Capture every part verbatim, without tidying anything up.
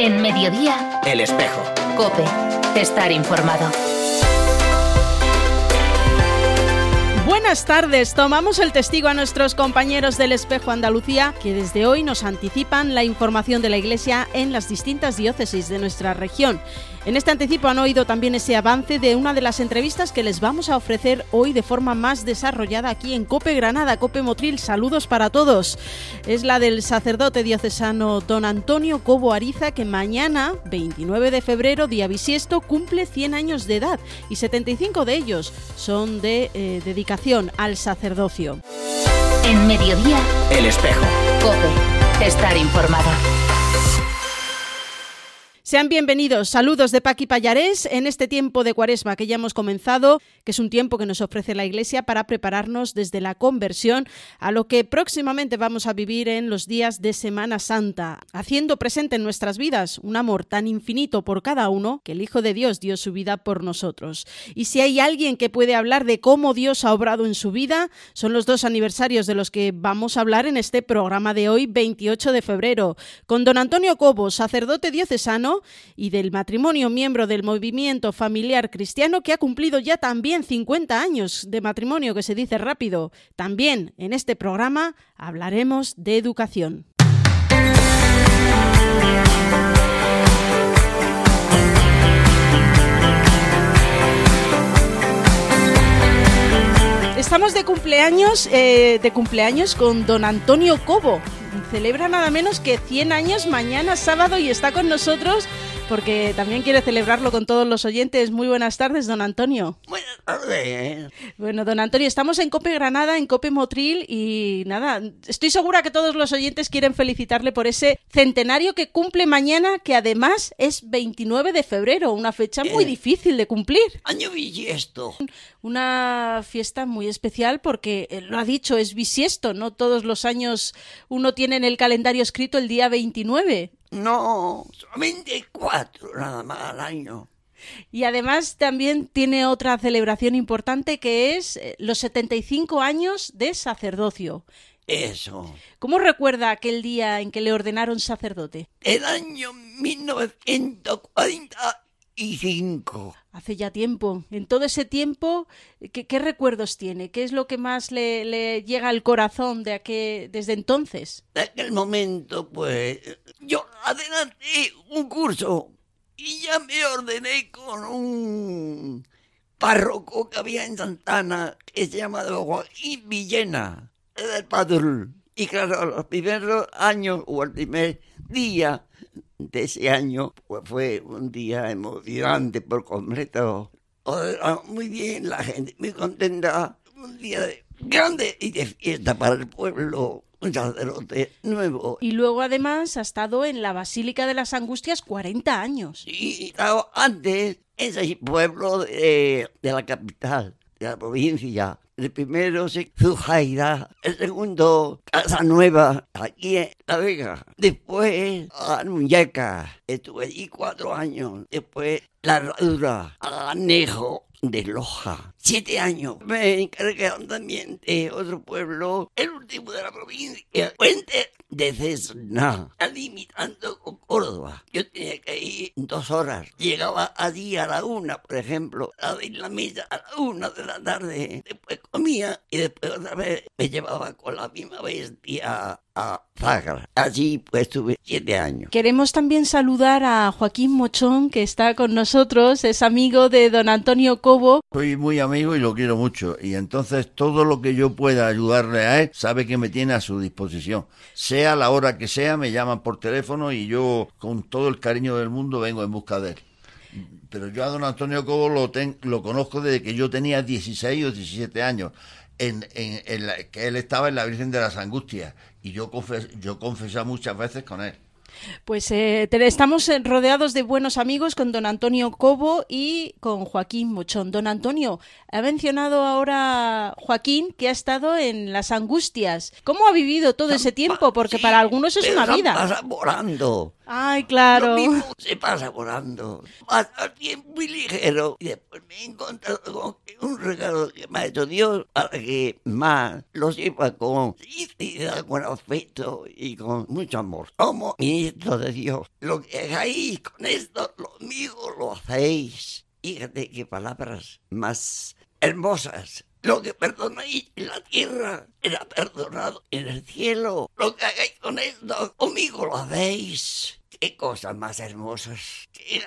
En Mediodía, El Espejo. COPE. Estar informado. Buenas tardes, tomamos el testigo a nuestros compañeros del Espejo Andalucía, que desde hoy nos anticipan la información de la Iglesia en las distintas diócesis de nuestra región. En este anticipo han oído también ese avance de una de las entrevistas que les vamos a ofrecer hoy de forma más desarrollada aquí en COPE Granada, COPE Motril. Saludos para todos. Es la del sacerdote diocesano don Antonio Cobo Ariza, que mañana, veintinueve de febrero, día bisiesto, cumple cien años de edad y setenta y cinco de ellos son de eh, dedicación al sacerdocio. En Mediodía, El Espejo. COPE. Estar informado. Sean bienvenidos, saludos de Paqui Pallarés en este tiempo de Cuaresma que ya hemos comenzado, que es un tiempo que nos ofrece la Iglesia para prepararnos desde la conversión a lo que próximamente vamos a vivir en los días de Semana Santa, haciendo presente en nuestras vidas un amor tan infinito por cada uno que el Hijo de Dios dio su vida por nosotros. Y si hay alguien que puede hablar de cómo Dios ha obrado en su vida, son los dos aniversarios de los que vamos a hablar en este programa de hoy, veintiocho de febrero, con don Antonio Cobo, sacerdote diocesano, y del matrimonio miembro del movimiento familiar cristiano, que ha cumplido ya también cincuenta años de matrimonio, que se dice rápido. También en este programa hablaremos de educación. Estamos de cumpleaños, eh, de cumpleaños con don Antonio Cobo. Celebra nada menos que cien años mañana sábado y está con nosotros porque también quiere celebrarlo con todos los oyentes. Muy buenas tardes, don Antonio. Buenas tardes. Bueno, don Antonio, estamos en COPE Granada, en COPE Motril y nada, estoy segura que todos los oyentes quieren felicitarle por ese centenario que cumple mañana, que además es veintinueve de febrero, una fecha muy Eh, difícil de cumplir. Año bisiesto. Una fiesta muy especial porque, él lo ha dicho, es bisiesto, no todos los años uno tiene en el calendario escrito el día veintinueve. No, solamente cuatro nada más al año. Y además también tiene otra celebración importante que es eh, los setenta y cinco años de sacerdocio. Eso. ¿Cómo recuerda aquel día en que le ordenaron sacerdote? El año mil novecientos cuarenta y cinco. Hace ya tiempo. En todo ese tiempo, ¿qué, qué recuerdos tiene? ¿Qué es lo que más le, le llega al corazón de aquel, desde entonces? En aquel momento, pues, yo adelanté un curso y ya me ordené con un párroco que había en Santana que se llama Joaquín Villena, era el padrón. Y claro, los primeros años o el primer día de ese año, pues fue un día emocionante por completo. Oh, muy bien, la gente muy contenta, un día de- grande y de fiesta para el pueblo, un sacerdote nuevo. Y luego además ha estado en la Basílica de las Angustias cuarenta años. Y claro, antes, ese pueblo de, de la capital, de la provincia. El primero es Zujaira, el segundo Casa Nueva, aquí en La Vega. Después Anuyeca, estuve allí cuatro años. Después La Herradura, Anejo de Loja, siete años. Me encargaron también de otro pueblo, el último de la provincia, Puente de Cesna, limitando con Córdoba. Yo tenía que ir dos horas. Llegaba allí a la una, por ejemplo, a la misa a la una de la tarde. Después comía y después otra vez me llevaba con la misma bestia a Zagra. Allí pues estuve siete años. Queremos también saludar a Joaquín Mochón, que está con nosotros, es amigo de don Antonio Cobo. Soy muy amigo y lo quiero mucho, y entonces todo lo que yo pueda ayudarle a él, sabe que me tiene a su disposición. Sea la hora que sea, me llaman por teléfono y yo con todo el cariño del mundo vengo en busca de él. Pero yo a don Antonio Cobo lo, ten, lo conozco desde que yo tenía dieciséis o diecisiete años, en, en, en la, que él estaba en la Virgen de las Angustias, y yo, confes, yo confesé muchas veces con él. Pues eh, te- estamos eh, rodeados de buenos amigos con don Antonio Cobo y con Joaquín Mochón. Don Antonio, ha mencionado ahora Joaquín que ha estado en las Angustias. ¿Cómo ha vivido todo ese tiempo? Porque Sí, para algunos es pero una se vida. pasa volando. Ay, claro. Lo mismo se pasa volando. Pasa el tiempo muy ligero. Y después me he encontrado con que un regalo que me ha hecho Dios para que más lo sepa con sinceridad, con afecto y con mucho amor. Como mi mandamiento de Dios. Lo que hagáis con esto, lo mío lo hacéis. Fíjate qué palabras más hermosas. Lo que perdonáis en la tierra era perdonado en el cielo. Lo que hagáis con esto, conmigo lo hacéis. Qué cosas más hermosas. Que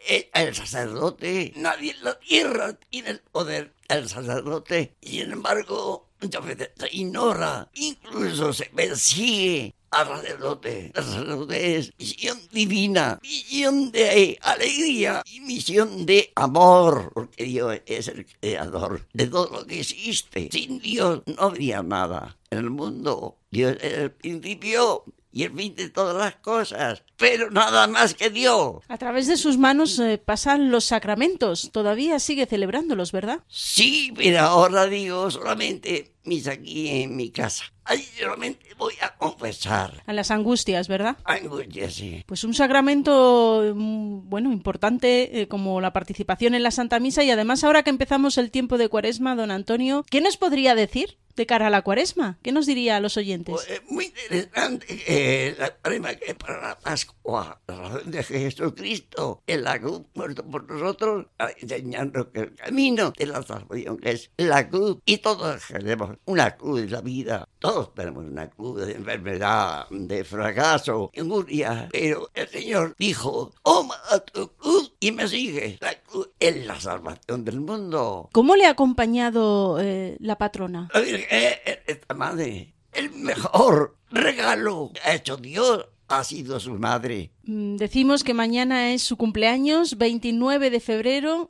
el sacerdote, nadie en la tierra tiene el poder del sacerdote. Sin embargo, muchas veces se ignora, incluso se persigue al sacerdote. El sacerdote es misión divina, misión de alegría y misión de amor, porque Dios es el creador de todo lo que existe. Sin Dios no habría nada en el mundo. Dios es el principio y el fin de todas las cosas, pero nada más que Dios. A través de sus manos eh, pasan los sacramentos. Todavía sigue celebrándolos, ¿verdad? Sí, pero ahora digo solamente misa aquí en mi casa. Ahí solamente voy a confesar. A las angustias, ¿verdad? Angustias, sí. Pues un sacramento, bueno, importante eh, como la participación en la Santa Misa, y además ahora que empezamos el tiempo de Cuaresma, don Antonio, ¿qué nos podría decir de cara a la Cuaresma? ¿Qué nos diría a los oyentes? Pues es muy interesante eh, la Cuaresma, que para la Pascua, la razón de Jesucristo en la cruz, muerto por nosotros, enseñando que el camino de la salvación es la cruz, y todos tenemos una cruz en la vida. Todos tenemos una cruz de enfermedad, de fracaso, de angustia, pero el Señor dijo: toma tu cruz y me sigue. La cruz es la salvación del mundo. ¿Cómo le ha acompañado eh, la patrona? La Virgen es esta madre. El mejor regalo que ha hecho Dios ha sido su madre. Decimos que mañana es su cumpleaños, veintinueve de febrero.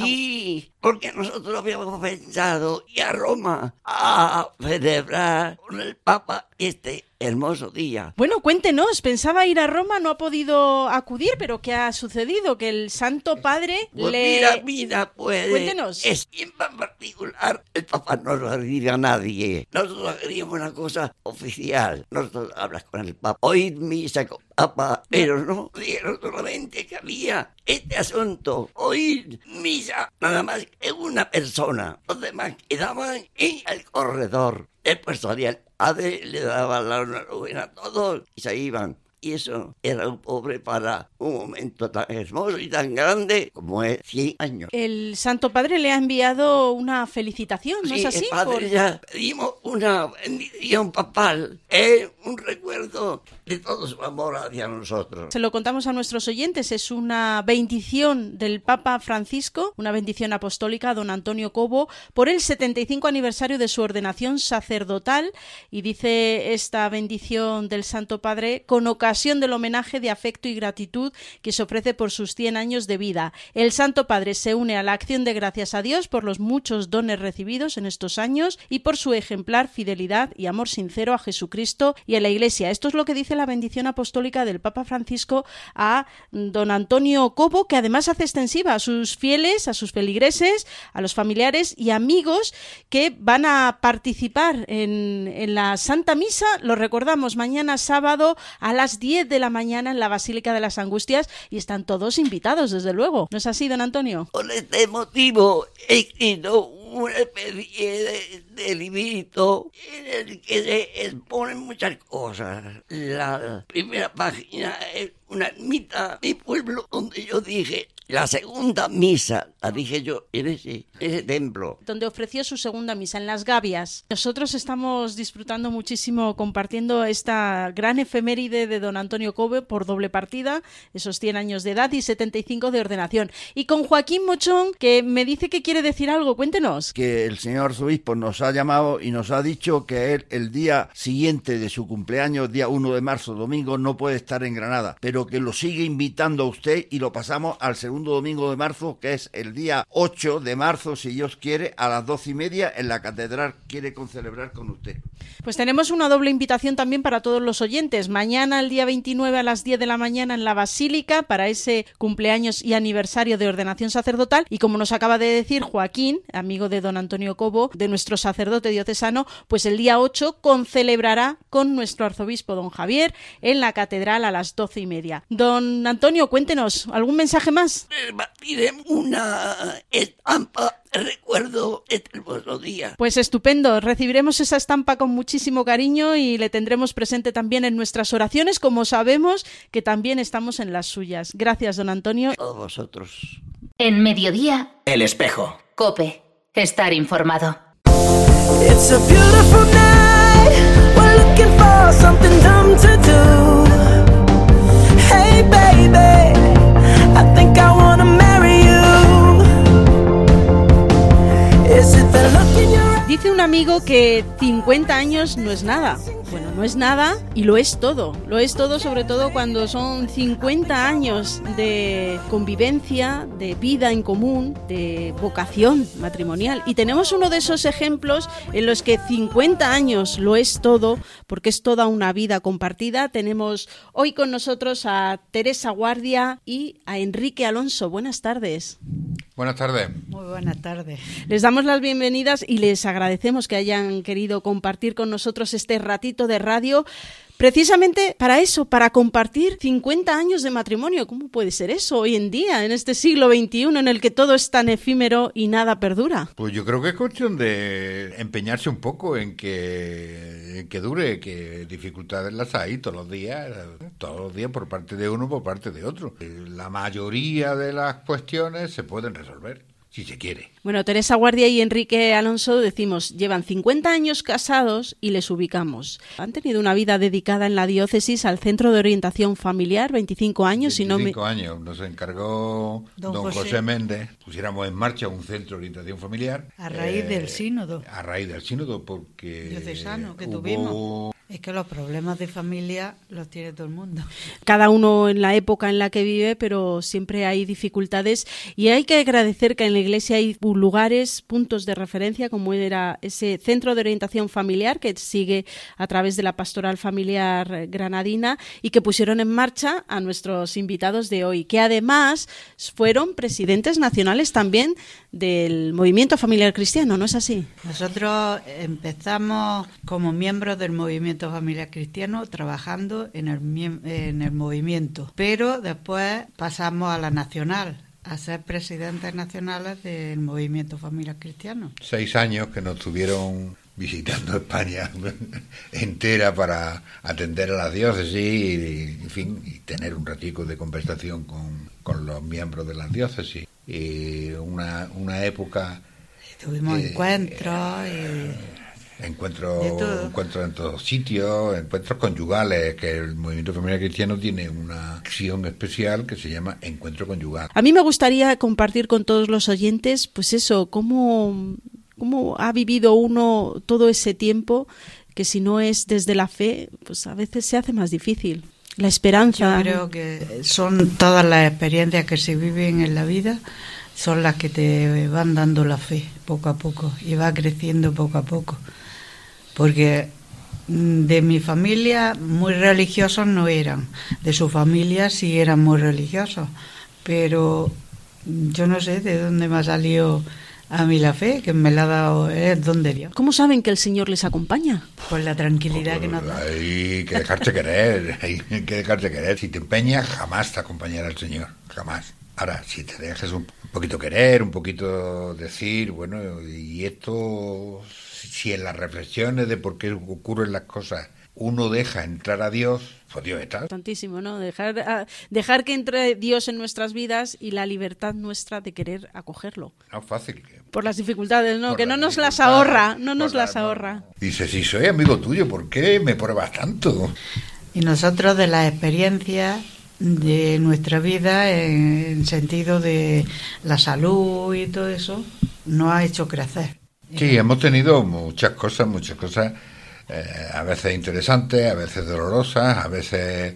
Sí, porque nosotros habíamos pensado ir a Roma a celebrar con el Papa este hermoso día. Bueno, cuéntenos, pensaba ir a Roma, no ha podido acudir, pero ¿qué ha sucedido? Que el Santo Padre pues le... Mira, mira, pues... Cuéntenos. Es en particular, el Papa no lo diga a nadie. Nosotros queríamos una cosa oficial. Nosotros hablas con el Papa, oír misa con el Papa, pero no dijeron solamente que había este asunto, oír misa, nada más que una persona. Los demás quedaban en el corredor. Después salía el padre, le daba la enhorabuena a todos y se iban. Y eso era un pobre para un momento tan hermoso y tan grande como es cien años. El Santo Padre le ha enviado una felicitación, ¿no sí, es así? El padre Por... ya pedimos una bendición papal, es un recuerdo de todo su amor hacia nosotros. Se lo contamos a nuestros oyentes, es una bendición del Papa Francisco, una bendición apostólica a don Antonio Cobo por el setenta y cinco aniversario de su ordenación sacerdotal, y dice esta bendición del Santo Padre: con ocasión del homenaje de afecto y gratitud que se ofrece por sus cien años de vida, el Santo Padre se une a la acción de gracias a Dios por los muchos dones recibidos en estos años y por su ejemplar fidelidad y amor sincero a Jesucristo y a la Iglesia. Esto es lo que dice la bendición apostólica del Papa Francisco a don Antonio Cobo, que además hace extensiva a sus fieles, a sus feligreses, a los familiares y amigos que van a participar en, en la Santa Misa. Lo recordamos, mañana sábado a las diez de la mañana en la Basílica de las Angustias, y están todos invitados, desde luego. ¿No es así, don Antonio? Por este motivo he escrito una especie de, de librito en el que se exponen muchas cosas. La primera página es una ermita, mi pueblo, donde yo dije la segunda misa, la dije yo en ese, en ese templo. Donde ofreció su segunda misa, en Las Gavias. Nosotros estamos disfrutando muchísimo compartiendo esta gran efeméride de don Antonio Cobo por doble partida, esos cien años de edad y setenta y cinco de ordenación. Y con Joaquín Mochón, que me dice que quiere decir algo, cuéntenos. Que el señor arzobispo nos ha llamado y nos ha dicho que él el día siguiente de su cumpleaños, día uno de marzo, domingo, no puede estar en Granada, pero que lo sigue invitando a usted y lo pasamos al segundo domingo de marzo, que es el día ocho de marzo, si Dios quiere, a las doce y media en la catedral. Quiere concelebrar con usted. Pues tenemos una doble invitación también para todos los oyentes. Mañana, el día veintinueve, a las diez de la mañana en la Basílica, para ese cumpleaños y aniversario de ordenación sacerdotal. Y como nos acaba de decir Joaquín, amigo de don Antonio Cobo, de nuestro sacerdote diocesano, pues el día ocho concelebrará con nuestro arzobispo don Javier en la catedral a las doce y media. Don Antonio, cuéntenos, ¿algún mensaje más? repartiremos una estampa de recuerdo de este hermoso día. Pues estupendo, recibiremos esa estampa con muchísimo cariño y le tendremos presente también en nuestras oraciones, como sabemos que también estamos en las suyas. Gracias, don Antonio. A todos vosotros. En Mediodía, El Espejo. COPE. Estar informado. It's a beautiful night. We're looking for something dumb to do. Hey baby, I think I wanna marry you. Is it the look in your eyes? Dice un amigo que cincuenta años no es nada. Bueno, no es nada y lo es todo. Lo es todo, sobre todo cuando son cincuenta años de convivencia, de vida en común, de vocación matrimonial. Y tenemos uno de esos ejemplos en los que cincuenta años lo es todo, porque es toda una vida compartida. Tenemos hoy con nosotros a Teresa Guardia y a Enrique Alonso. Buenas tardes. Buenas tardes. Muy buenas tardes. Les damos las bienvenidas y les agradecemos que hayan querido compartir con nosotros este ratito de radio, precisamente para eso, para compartir cincuenta años de matrimonio. ¿Cómo puede ser eso hoy en día, en este siglo veintiuno, en el que todo es tan efímero y nada perdura? Pues yo creo que es cuestión de empeñarse un poco en que, en que dure, que dificultades las hay todos los días, todos los días por parte de uno, por parte de otro. La mayoría de las cuestiones se pueden resolver, si se quiere. Bueno, Teresa Guardia y Enrique Alonso, decimos, llevan cincuenta años casados y les ubicamos. Han tenido una vida dedicada en la diócesis al Centro de Orientación Familiar, veinticinco años. Si no me... veinticinco años. Nos encargó don, don José. José Méndez, pusiéramos en marcha un Centro de Orientación Familiar. A raíz eh, del sínodo. A raíz del sínodo, porque... diocesano que hubo... tuvimos. Es que los problemas de familia los tiene todo el mundo. Cada uno en la época en la que vive, pero siempre hay dificultades y hay que agradecer que en la Iglesia hay lugares, puntos de referencia, como era ese Centro de Orientación Familiar que sigue a través de la Pastoral Familiar Granadina y que pusieron en marcha a nuestros invitados de hoy, que además fueron presidentes nacionales también del Movimiento Familiar Cristiano, ¿no es así? Nosotros empezamos como miembros del Movimiento Familiar Cristiano trabajando en el, en el movimiento, pero después pasamos a la nacional, a ser presidentes nacionales del Movimiento Familiar Cristiano. Seis años que nos tuvieron visitando España entera para atender a las diócesis y, en fin, y tener un ratico de conversación con, con los miembros de las diócesis. Y una, una época... Tuvimos eh, encuentros eh, y... Encuentros, encuentros en todos sitios, encuentros conyugales, que el Movimiento Familiar Cristiano tiene una acción especial que se llama Encuentro Conyugal. A mí me gustaría compartir con todos los oyentes, pues eso, cómo, cómo ha vivido uno todo ese tiempo, que si no es desde la fe, pues a veces se hace más difícil. La esperanza. Yo creo que son todas las experiencias que se viven en la vida, son las que te van dando la fe poco a poco y va creciendo poco a poco. Porque de mi familia muy religiosos no eran, de su familia sí eran muy religiosos, pero yo no sé de dónde me ha salido a mí la fe, que me la ha dado, es donde Dios. ¿Cómo saben que el Señor les acompaña? Pues la tranquilidad que nos da. Hay que dejarse querer, hay que dejarse querer. Si te empeñas, jamás te acompañará el Señor, jamás. Ahora, si te dejas un poquito querer, un poquito decir, bueno, y esto, si en las reflexiones de por qué ocurren las cosas uno deja entrar a Dios, pues Dios está. Tantísimo, ¿no? Dejar, a, dejar que entre Dios en nuestras vidas y la libertad nuestra de querer acogerlo. No es fácil. Que, por las dificultades, ¿no? Que no nos las ahorra, ahorra, no nos las ahorra. No. Dice, si soy amigo tuyo, ¿por qué me pruebas tanto? Y nosotros de las experiencias de nuestra vida en sentido de la salud y todo eso nos ha hecho crecer. Sí, hemos tenido muchas cosas, muchas cosas eh, a veces interesantes, a veces dolorosas, a veces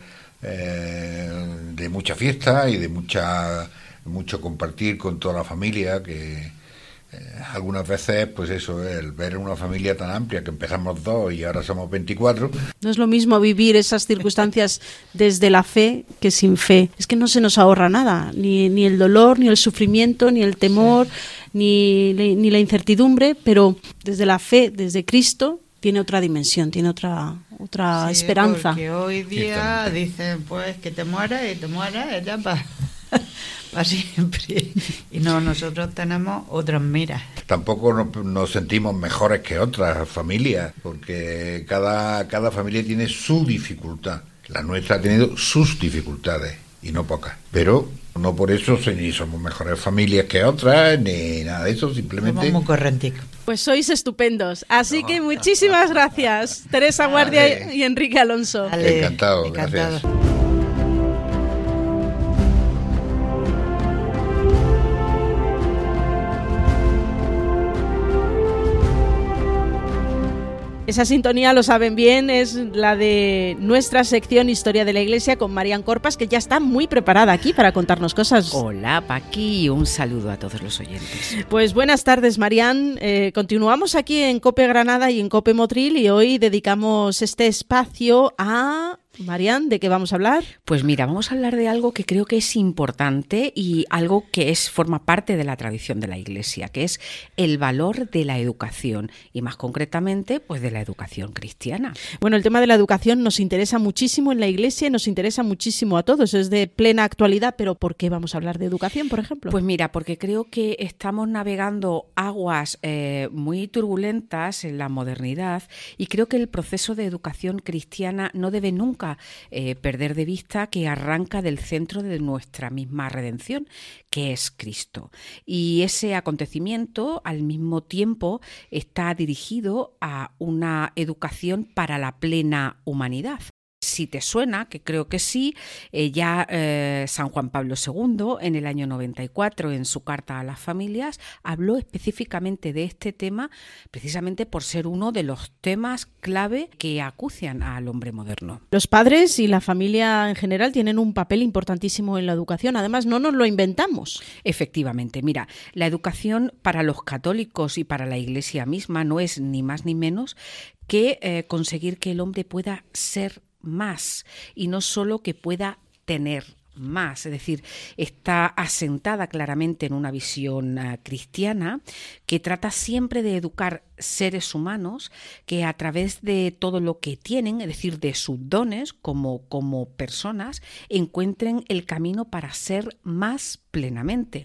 eh, de mucha fiesta y de mucha mucho compartir con toda la familia, que eh, algunas veces, pues eso, el ver una familia tan amplia, que empezamos dos y ahora somos veinticuatro. No es lo mismo vivir esas circunstancias desde la fe que sin fe. Es que no se nos ahorra nada, ni, ni el dolor, ni el sufrimiento, ni el temor, sí. ni, ni la incertidumbre, pero desde la fe, desde Cristo, tiene otra dimensión, tiene otra otra sí, esperanza. Porque hoy día dicen, pues, que te mueras y te mueras, ella para... para siempre. Y no, nosotros tenemos otras miras. Tampoco nos, nos sentimos mejores que otras familias, porque cada, cada familia tiene su dificultad. La nuestra ha tenido sus dificultades, y no pocas. Pero no por eso ni somos mejores familias que otras, ni nada de eso, simplemente... Somos muy correnticos. Pues sois estupendos. Así no. que muchísimas gracias, Teresa Guardia vale. y Enrique Alonso. Vale. Encantado, Encantado, gracias. Esa sintonía, lo saben bien, es la de nuestra sección Historia de la Iglesia con Marian Corpas, que ya está muy preparada aquí para contarnos cosas. Hola, Paqui, y un saludo a todos los oyentes. Pues buenas tardes, Marian. Eh, continuamos aquí en COPE Granada y en COPE Motril, y hoy dedicamos este espacio a... Marian, ¿de qué vamos a hablar? Pues mira, vamos a hablar de algo que creo que es importante y algo que es forma parte de la tradición de la Iglesia, que es el valor de la educación y más concretamente pues de la educación cristiana. Bueno, el tema de la educación nos interesa muchísimo en la Iglesia y nos interesa muchísimo a todos, es de plena actualidad, pero ¿por qué vamos a hablar de educación, por ejemplo? Pues mira, porque creo que estamos navegando aguas eh, muy turbulentas en la modernidad y creo que el proceso de educación cristiana no debe nunca Eh, perder de vista que arranca del centro de nuestra misma redención, que es Cristo. Y ese acontecimiento al mismo tiempo está dirigido a una educación para la plena humanidad. Si te suena, que creo que sí, eh, ya eh, San Juan Pablo segundo, en el año noventa y cuatro, en su carta a las familias, habló específicamente de este tema, precisamente por ser uno de los temas clave que acucian al hombre moderno. Los padres y la familia en general tienen un papel importantísimo en la educación, además no nos lo inventamos. Efectivamente, mira, la educación para los católicos y para la Iglesia misma no es ni más ni menos que eh, conseguir que el hombre pueda ser más y no solo que pueda tener más, es decir, está asentada claramente en una visión uh, cristiana que trata siempre de educar seres humanos que a través de todo lo que tienen, es decir, de sus dones como, como personas, encuentren el camino para ser más plenamente.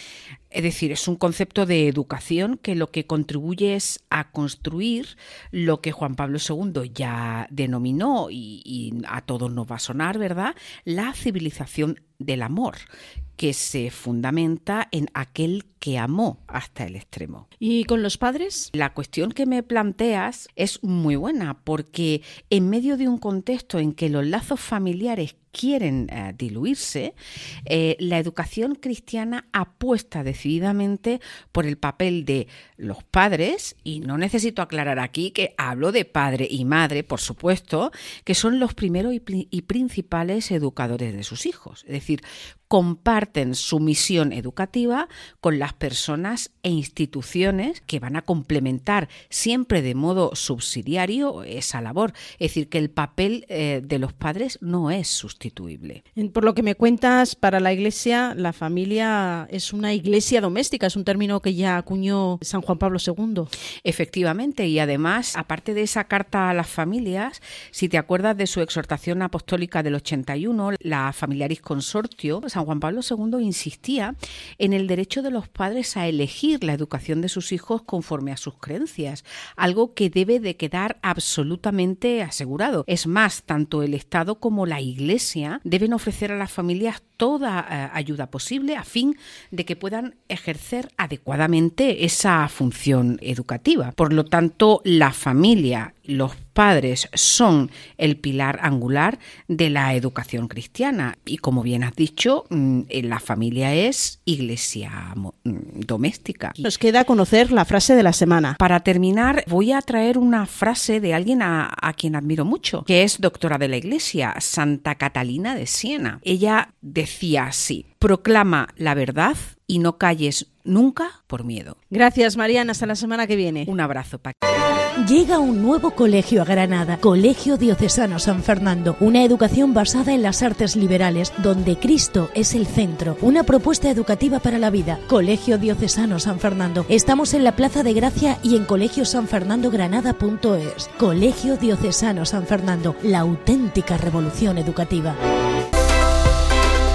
Es decir, es un concepto de educación que lo que contribuye es a construir lo que Juan Pablo segundo ya denominó, y, y a todos nos va a sonar, ¿verdad?, la civilización del amor, que se fundamenta en aquel que amó hasta el extremo. ¿Y con los padres? La cuestión que me planteas es muy buena, porque en medio de un contexto en que los lazos familiares quieren eh, diluirse, eh, la educación cristiana apuesta decididamente por el papel de los padres, y no necesito aclarar aquí que hablo de padre y madre, por supuesto, que son los primeros y, pri- y principales educadores de sus hijos. Es decir, comparten su misión educativa con las personas e instituciones que van a complementar siempre de modo subsidiario esa labor. Es decir, que el papel eh, de los padres no es sustituible. Por lo que me cuentas, para la Iglesia, la familia es una iglesia doméstica, es un término que ya acuñó San Juan Pablo segundo. Efectivamente, y además, aparte de esa carta a las familias, si te acuerdas de su exhortación apostólica del ochenta y uno, la Familiaris Consortio, San Juan Pablo segundo insistía en el derecho de los padres a elegir la educación de sus hijos conforme a sus creencias, algo que debe de quedar absolutamente asegurado. Es más, tanto el Estado como la Iglesia deben ofrecer a las familias toda eh, ayuda posible a fin de que puedan ejercer adecuadamente esa función educativa. Por lo tanto, la familia, los padres son el pilar angular de la educación cristiana y, como bien has dicho, la familia es iglesia doméstica. Nos queda conocer la frase de la semana. Para terminar, voy a traer una frase de alguien a, a quien admiro mucho, que es doctora de la Iglesia, Santa Catalina de Siena. Ella decía así: proclama la verdad y no calles nunca por miedo. Gracias, Mariana. Hasta la semana que viene. Un abrazo, Paco. Llega un nuevo colegio a Granada, Colegio Diocesano San Fernando, una educación basada en las artes liberales, donde Cristo es el centro, una propuesta educativa para la vida. Colegio Diocesano San Fernando. Estamos en la Plaza de Gracia y en colegio san fernando granada punto es. Colegio Diocesano San Fernando, la auténtica revolución educativa.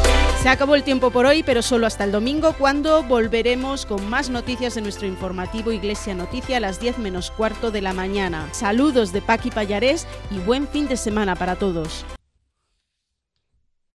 Se acabó el tiempo por hoy, pero solo hasta el domingo, cuando volveremos con más noticias en nuestro informativo Iglesia Noticia a las diez menos cuarto de la mañana. Saludos de Paqui Pallarés y buen fin de semana para todos.